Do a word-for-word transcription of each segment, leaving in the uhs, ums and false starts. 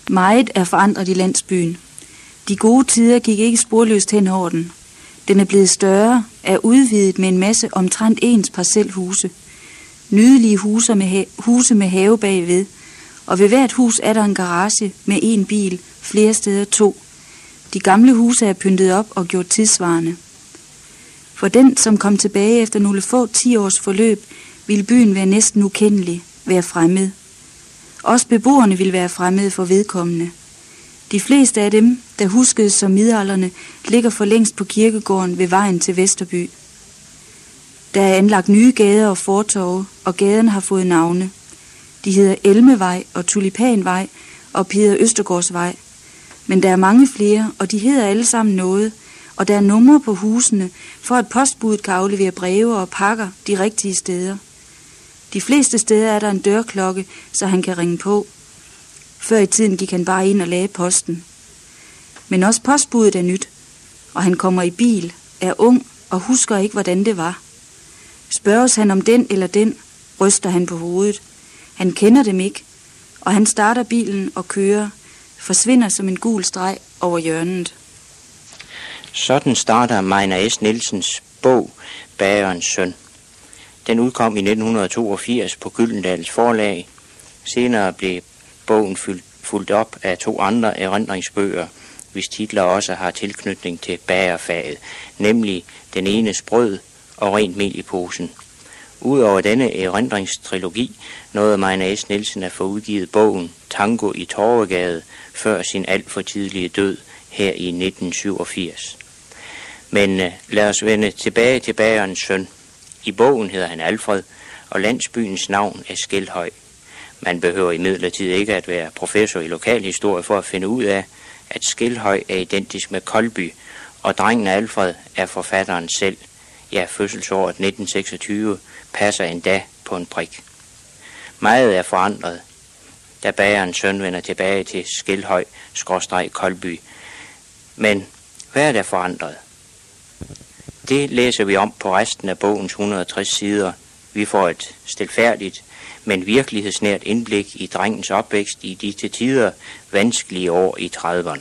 Meget er forandret i landsbyen. De gode tider gik ikke sporløst hen over den. Den er blevet større, er udvidet med en masse omtrent ens parcelhuse. Nydelige huse med, ha- huse med have bagved, og ved hvert hus er der en garage med en bil, flere steder to. De gamle huse er pyntet op og gjort tidsvarende. For den, som kom tilbage efter nogle få ti års forløb, ville byen være næsten ukendelig, være fremmed. Også beboerne ville være fremmede for vedkommende. De fleste af dem, der huskedes som midaldrende, ligger for længst på kirkegården ved vejen til Vesterby. Der er anlagt nye gader og fortorve, og gaderne har fået navne. De hedder Elmevej og Tulipanvej og Peder Østergaardsvej. Men der er mange flere, og de hedder alle sammen noget, og der er numre på husene, for at postbudet kan aflevere breve og pakker de rigtige steder. De fleste steder er der en dørklokke, så han kan ringe på. Før i tiden gik han bare ind og lagde posten. Men også postbudet er nyt, og han kommer i bil, er ung og husker ikke, hvordan det var. Spørges han om den eller den, ryster han på hovedet. Han kender dem ikke, og han starter bilen og kører, forsvinder som en gul streg over hjørnet. Sådan starter Majner S. Nielsens bog, Bagerens søn. Den udkom i nitten toogfirs på Gyldendals forlag. Senere blev bogen fulgt op af to andre erindringsbøger, hvis titler også har tilknytning til bagerfaget, nemlig Den enes brød og Rent mel i posen. Udover denne erindringstrilogi nåede Majner S. Nielsen at få udgivet bogen Tango i Torvegade før sin alt for tidlige død her i nitten syvogfirs. Men uh, lad os vende tilbage til bagerens søn. I bogen hedder han Alfred, og landsbyens navn er Skelhøj. Man behøver imidlertid ikke at være professor i lokalhistorie for at finde ud af, at Skelhøj er identisk med Kolby, og drengen Alfred er forfatteren selv. Ja, fødselsåret nitten seksogtyve passer endda på en prik. Meget er forandret, da bagerens søn vender tilbage til Skelhøj skråstreg Kolby. Men hvad er der forandret? Det læser vi om på resten af bogens et hundrede og tres sider. Vi får et stilfærdigt, men virkelighedsnært indblik i drengens opvækst i de til tider vanskelige år i trediverne.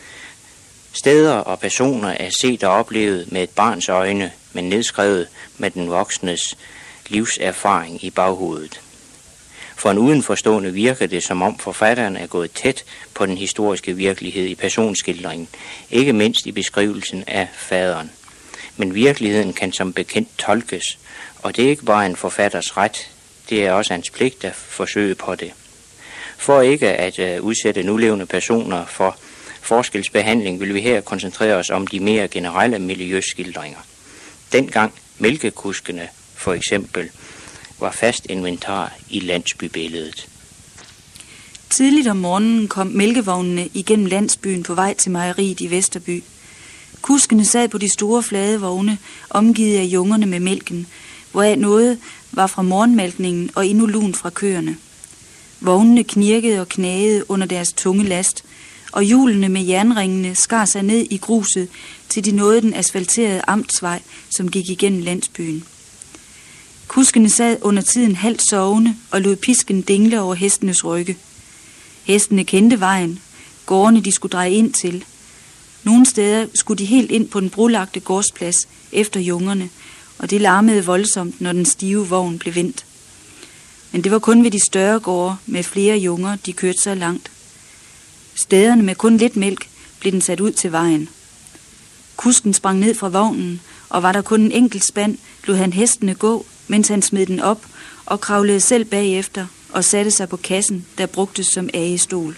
Steder og personer er set og oplevet med et barns øjne, men nedskrevet med den voksnes livserfaring i baghovedet. For en udenforstående virker det, som om forfatteren er gået tæt på den historiske virkelighed i personskildringen, ikke mindst i beskrivelsen af faderen. Men virkeligheden kan som bekendt tolkes, og det er ikke bare en forfatters ret, det er også hans pligt at forsøge på det. For ikke at uh, udsætte nulevende personer for forskelsbehandling, vil vi her koncentrere os om de mere generelle miljøskildringer. Dengang mælkekuskene for eksempel var fast inventar i landsbybilledet. Tidligt om morgenen kom mælkevognene igennem landsbyen på vej til mejeriet i Vesterby. Kuskene sad på de store flade vogne, omgivet af jungerne med mælken, hvoraf noget var fra morgenmalkningen og endnu lun fra køerne. Vognene knirkede og knagede under deres tunge last, og hjulene med jernringene skar sig ned i gruset, til de nåede den asfalterede amtsvej, som gik igennem landsbyen. Kuskene sad under tiden halvt sovende og lod pisken dingle over hestenes rygge. Hestene kendte vejen, gårdene de skulle dreje ind til. Nogle steder skulle de helt ind på den brolagte gårdsplads efter jungerne, og det larmede voldsomt, når den stive vogn blev vendt. Men det var kun ved de større gårde med flere junger, de kørte så langt. Stederne med kun lidt mælk blev den sat ud til vejen. Kusken sprang ned fra vognen, og var der kun en enkelt spand, lod han hestene gå, mens han smed den op og kravlede selv bagefter og satte sig på kassen, der brugtes som agestol.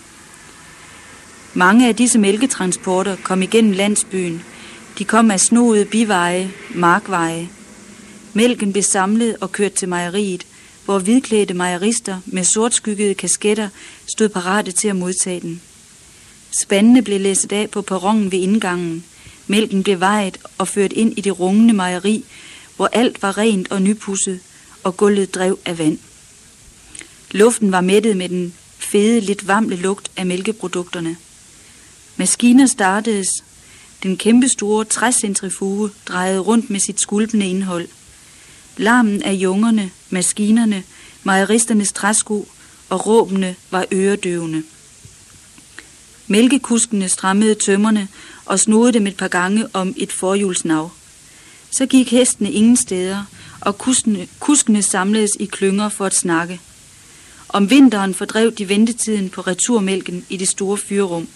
Mange af disse mælketransporter kom igennem landsbyen. De kom af snoede biveje, markveje. Mælken blev samlet og kørt til mejeriet, hvor hvidklædte mejerister med sortskyggede kasketter stod parate til at modtage den. Spandene blev læsset af på perronen ved indgangen. Mælken blev vejet og ført ind i det rungende mejeri, hvor alt var rent og nypudset, og gulvet drev af vand. Luften var mættet med den fede, lidt varmle lugt af mælkeprodukterne. Maskiner startedes. Den kæmpestore træcentrifuge drejede rundt med sit skulpende indhold. Larmen af jungerne, maskinerne, mejeristernes træsko og råbene var øredøvende. Mælkekuskene strammede tømmerne og snodede dem et par gange om et forhjulsnav. Så gik hestene ingen steder, og kuskene, kuskene samledes i klynger for at snakke. Om vinteren fordrev de ventetiden på returmælken i det store fyrrum.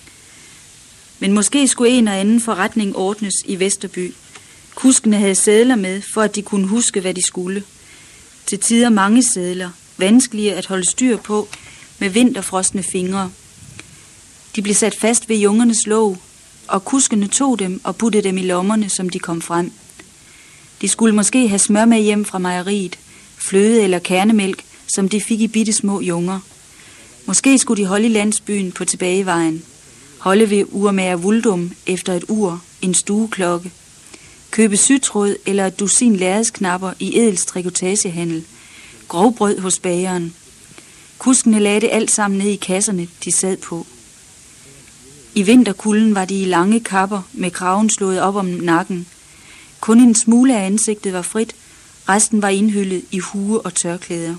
Men måske skulle en og anden forretning ordnes i Vesterby. Kuskene havde sedler med, for at de kunne huske, hvad de skulle. Til tider mange sedler, vanskelige at holde styr på med vinterfrosne fingre. De blev sat fast ved jungernes låg, og kuskene tog dem og puttede dem i lommerne, som de kom frem. De skulle måske have smør med hjem fra mejeriet, fløde eller kernemælk, som de fik i bitte små junger. Måske skulle de holde i landsbyen på tilbagevejen, holde ved urmager Vuldum efter et ur, en stueklokke, købe sytråd eller et dusin lærredsknapper i Edels trikotagehandel, grovbrød hos bageren. Kuskene lagde det alt sammen ned i kasserne, de sad på. I vinterkulden var de i lange kapper med kraven slået op om nakken. Kun en smule af ansigtet var frit, resten var indhyllet i hue og tørklæder.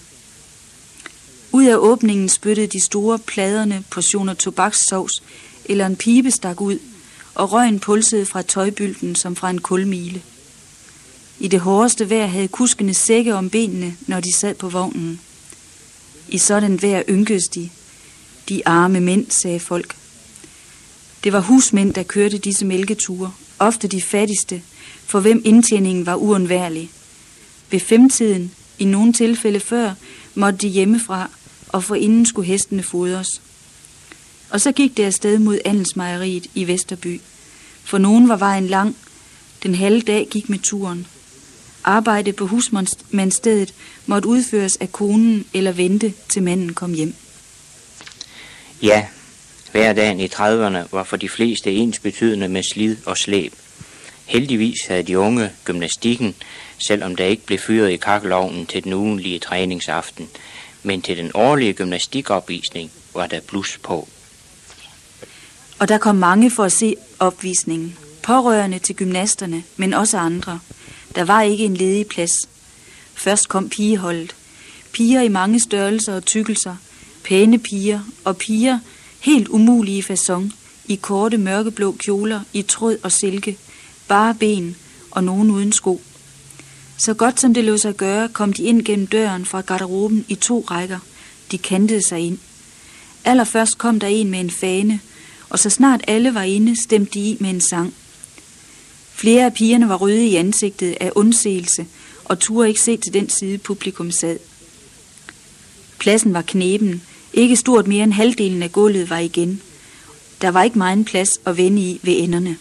Ud af åbningen spyttede de store pladerne portioner tobakssovs eller en pibe stak ud, og røgen pulsede fra tøjbylden som fra en kulmile. I det hårdeste vejr havde kuskene sække om benene, når de sad på vognen. I sådan vejr ynkedes de. De arme mænd, sagde folk. Det var husmænd, der kørte disse mælketure, ofte de fattigste, for hvem indtjeningen var uundværlig. Ved femtiden, i nogle tilfælde før, måtte de hjemmefra, og forinden skulle hestene fodres. Og så gik det afsted mod Andelsmejeriet i Vesterby. For nogen var vejen lang. Den halve dag gik med turen. Arbejdet på husmandsstedet måtte udføres af konen eller vente, til manden kom hjem. Ja, hverdagen i trediverne var for de fleste ensbetydende med slid og slæb. Heldigvis havde de unge gymnastikken, selvom der ikke blev fyret i kakkelovnen til den ugenlige træningsaften, men til den årlige gymnastikopvisning var der blus på. Og der kom mange for at se opvisningen. Pårørende til gymnasterne, men også andre. Der var ikke en ledig plads. Først kom pigeholdet. Piger i mange størrelser og tykkelser. Pæne piger og piger helt umulige façon, i korte mørkeblå kjoler, i tråd og silke, bare ben og nogen uden sko. Så godt som det lod sig gøre, kom de ind gennem døren fra garderoben i to rækker. De kantede sig ind. Allerførst kom der en med en fane, og så snart alle var inde, stemte de i med en sang. Flere af pigerne var røde i ansigtet af undsigelse, og turde ikke se til den side publikum sad. Pladsen var kneben. Ikke stort mere end halvdelen af gulvet var igen. Der var ikke meget plads at vende i ved enderne.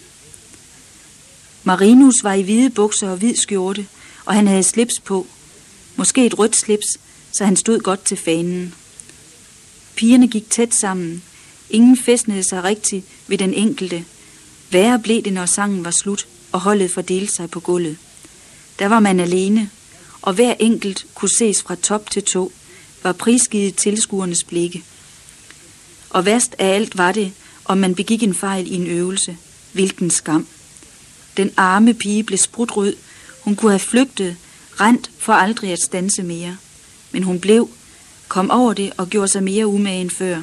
Marinus var i hvide bukser og hvid skjorte, og han havde slips på. Måske et rødt slips, så han stod godt til fanen. Pigerne gik tæt sammen. Ingen fæstnede sig rigtigt ved den enkelte. Værre blev det, når sangen var slut, og holdet fordelte sig på gulvet. Der var man alene, og hver enkelt kunne ses fra top til tå, var prisgivet tilskuernes blikke. Og værst af alt var det, om man begik en fejl i en øvelse. Hvilken skam. Den arme pige blev sprutrød. Hun kunne have flygtet, rent for aldrig at standse mere. Men hun blev, kom over det og gjorde sig mere umage end før.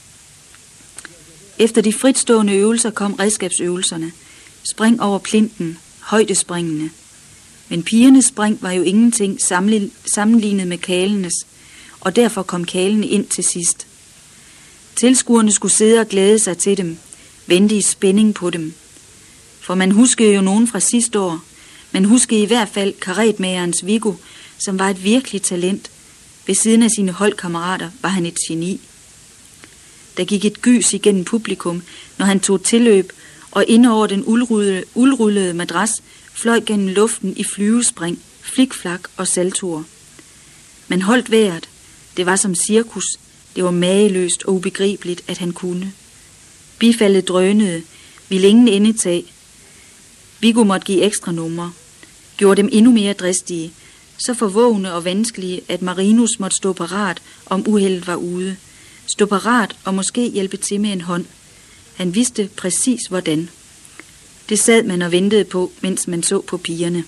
Efter de fritstående øvelser kom redskabsøvelserne. Spring over plinten, højdespringende. Men pigernes spring var jo ingenting sammenlignet med kalenes, og derfor kom kalene ind til sidst. Tilskuerne skulle sidde og glæde sig til dem, vente i spænding på dem. For man huskede jo nogen fra sidste år. Man huskede i hvert fald karetmagerens Viggo, som var et virkeligt talent. Ved siden af sine holdkammerater var han et geni. Der gik et gys igennem publikum, når han tog tilløb, og ind over den uldrullede, uldrullede madras fløj gennem luften i flyvespring, flikflak og saltoer. Man holdt vejret. Det var som cirkus. Det var mageløst og ubegribeligt, at han kunne. Bifaldet drønede, ville ingen endetage. Viggo måtte give ekstra numre. Gjorde dem endnu mere dristige, så forvågne og vanskelige, at Marinus måtte stå parat, om uheldet var ude. Stå parat og måske hjælpe til med en hånd. Han vidste præcis hvordan. Det sad man og ventede på, mens man så på pigerne.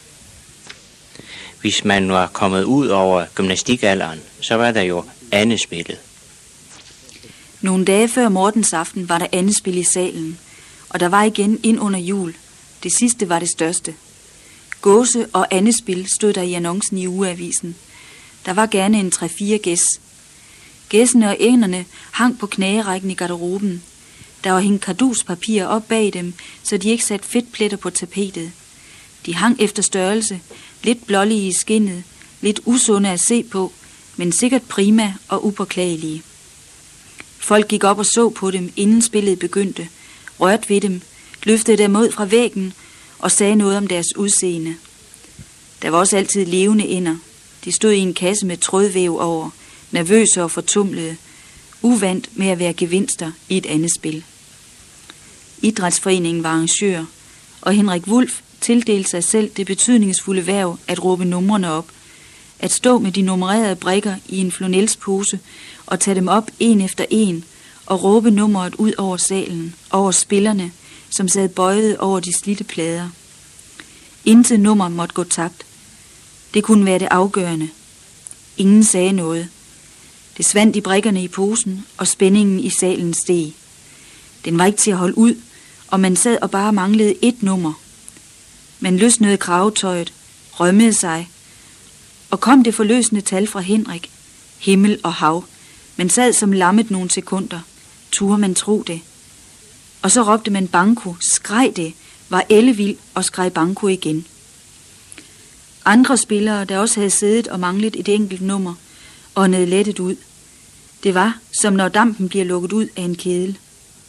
Hvis man var kommet ud over gymnastikalderen, så var der jo andet spillet. Nogle dage før morgensaften var der andespil i salen, og der var igen ind under jul. Det sidste var det største. Gåse og andespil stod der i annoncen i ugeavisen. Der var gerne en tre-fire gæs. Gæssene og ænderne hang på knagerækken i garderoben. Der var hængt karduspapir op bag dem, så de ikke satte fedtpletter på tapetet. De hang efter størrelse, lidt blålige i skindet, lidt usunde at se på, men sikkert prima og upåklagelige. Folk gik op og så på dem, inden spillet begyndte, rørte ved dem, løftede dem ud fra væggen og sagde noget om deres udseende. Der var også altid levende ænder. De stod i en kasse med trådvæv over, nervøse og fortumlede, uvant med at være gevinster i et andet spil. Idrætsforeningen var arrangør, og Henrik Wulff tildelte sig selv det betydningsfulde hverv at råbe numrene op, at stå med de nummererede brikker i en flonelspose og tage dem op en efter en og råbe nummeret ud over salen, over spillerne, som sad bøjet over de slidte plader. Intet nummer måtte gå tabt. Det kunne være det afgørende. Ingen sagde noget. Det svandt i brikkerne i posen, og spændingen i salen steg. Den var ikke til at holde ud, og man sad og bare manglede et nummer. Man løsnede kravetøjet, rømmede sig, og kom det forløsende tal fra Henrik, himmel og hav. Man sad som lammet nogle sekunder. Turde man tro det? Og så råbte man banko, skreg det, var ellevild og skreg banko igen. Andre spillere, der også havde siddet og manglet et enkelt nummer, åndede lettet ud. Det var, som når dampen bliver lukket ud af en kedel.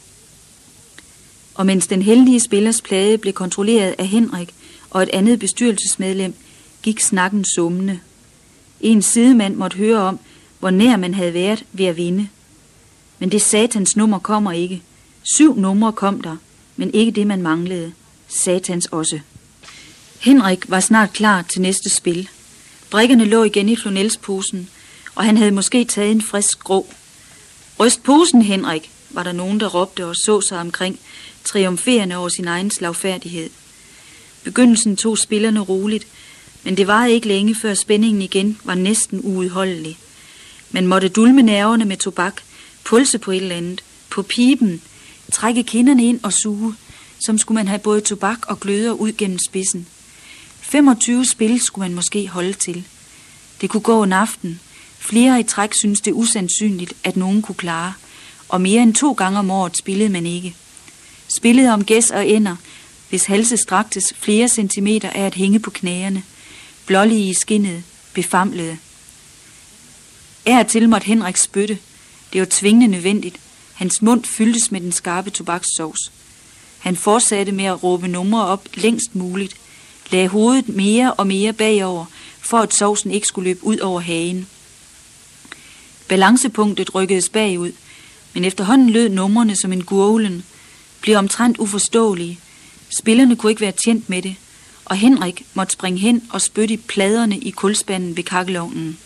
Og mens den heldige spillers plade blev kontrolleret af Henrik og et andet bestyrelsesmedlem, gik snakken summende. En sidemand måtte høre om, hvor nær man havde været ved at vinde. Men det satans nummer kommer ikke. Syv numre kom der, men ikke det, man manglede. Satans også. Henrik var snart klar til næste spil. Brikkerne lå igen i flonelsposen, og han havde måske taget en frisk grå. Ryst posen, Henrik, var der nogen, der råbte og så sig omkring, triumferende over sin egen slagfærdighed. Begyndelsen tog spillerne roligt, men det varede ikke længe, før spændingen igen var næsten uudholdelig. Man måtte dulme nerverne med tobak, pulse på et eller andet, på piben, trække kinderne ind og suge, som skulle man have både tobak og gløder ud gennem spidsen. femogtyve spil skulle man måske holde til. Det kunne gå en aften. Flere i træk synes det usandsynligt, at nogen kunne klare, og mere end to gange om året spillede man ikke. Spillede om gæs og ender, hvis halse straktes flere centimeter af at hænge på knæerne, blålige i skinnet, befamlede. Af og til måtte Henrik spytte. Det var tvingende nødvendigt. Hans mund fyldtes med den skarpe tobakssovs. Han fortsatte med at råbe numre op længst muligt, lagde hovedet mere og mere bagover, for at sovsen ikke skulle løbe ud over hagen. Balancepunktet rykkedes bagud, men efterhånden lød numrene som en gurglen, blev omtrent uforståelige. Spillerne kunne ikke være tjent med det, og Henrik måtte springe hen og spytte i pladerne i kulspanden ved kakkelovnen.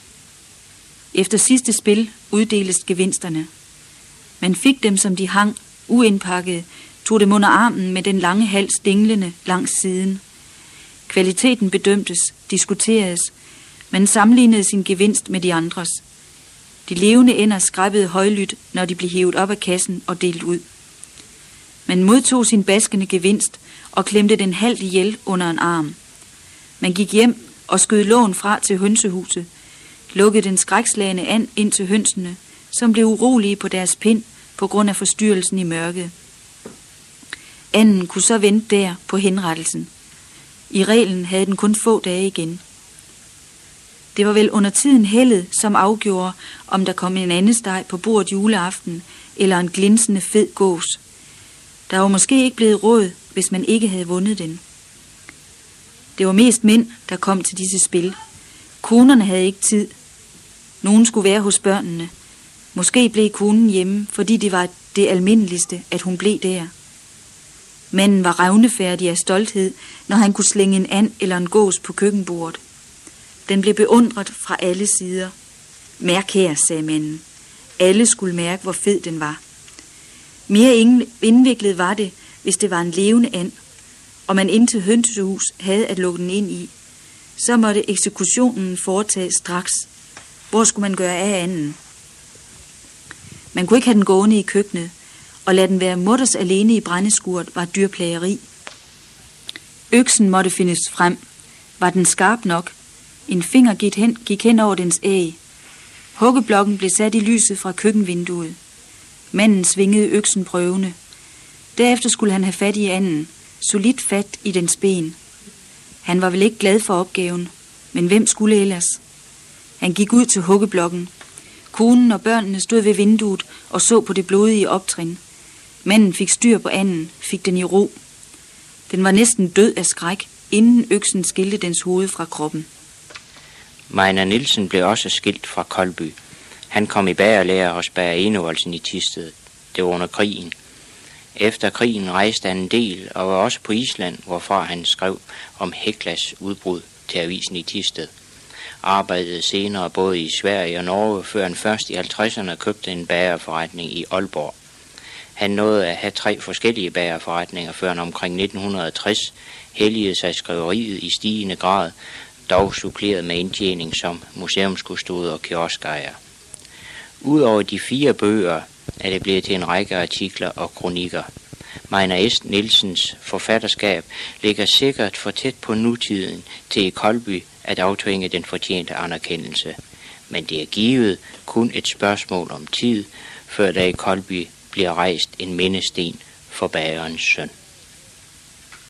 Efter sidste spil uddeles gevinsterne. Man fik dem, som de hang, uindpakket, tog dem under armen med den lange hals dinglende langs siden. Kvaliteten bedømtes, diskuteredes, man sammenlignede sin gevinst med de andres. De levende ender skræppede højlydt, når de blev hævet op af kassen og delt ud. Man modtog sin baskende gevinst og klemte den halvt ihjel under en arm. Man gik hjem og skød lågen fra til hønsehuset, lukkede den skrækslagende and ind til hønsene, som blev urolige på deres pind på grund af forstyrrelsen i mørket. Anden kunne så vente der på henrettelsen. I reglen havde den kun få dage igen. Det var vel under tiden heldet, som afgjorde, om der kom en andesteg på bordet juleaften, eller en glinsende fed gås. Der var måske ikke blevet råd, hvis man ikke havde vundet den. Det var mest mænd, der kom til disse spil. Konerne havde ikke tid. Nogen skulle være hos børnene. Måske blev konen hjemme, fordi det var det almindeligste, at hun blev der. Manden var revnefærdig af stolthed, når han kunne slænge en and eller en gås på køkkenbordet. Den blev beundret fra alle sider. Mærk her, sagde manden. Alle skulle mærke, hvor fed den var. Mere indviklet var det, hvis det var en levende and, og man indtil hønsehus havde at lukke den ind i. Så måtte eksekutionen foretages straks. Hvor skulle man gøre af anden? Man kunne ikke have den gående i køkkenet, og lade den være mutters alene i brændeskuret var dyrplageri. Øksen måtte findes frem. Var den skarp nok? En finger gik hen, gik hen over dens æg. Huggeblokken blev sat i lyset fra køkkenvinduet. Manden svingede øksen prøvende. Derefter skulle han have fat i anden, solidt fat i dens ben. Han var vel ikke glad for opgaven, men hvem skulle ellers? Han gik ud til huggeblokken. Konen og børnene stod ved vinduet og så på det blodige optrin. Manden fik styr på anden, fik den i ro. Den var næsten død af skræk, inden øksen skilte dens hoved fra kroppen. Meiner Nielsen blev også skilt fra Koldby. Han kom i bagerlære hos bager Enevoldsen i Thisted. Det var under krigen. Efter krigen rejste han en del og var også på Island, hvorfra han skrev om Heklas udbrud til avisen i Thisted. Arbejdede senere både i Sverige og Norge, før han først i halvtredserne købte en bagerforretning i Aalborg. Han nåede at have tre forskellige bagerforretninger, før han omkring nitten tres helligede sig skriveriet i stigende grad, dog suppleret med indtjening som museumskustode og kioskejer. Udover de fire bøger er det blevet til en række artikler og kronikker. Meiner S. Nielsens forfatterskab ligger sikkert for tæt på nutiden til i Koldby at aftvinge den fortjente anerkendelse. Men det er givet kun et spørgsmål om tid, før der i Koldby bliver rejst en mindesten for bagerens søn.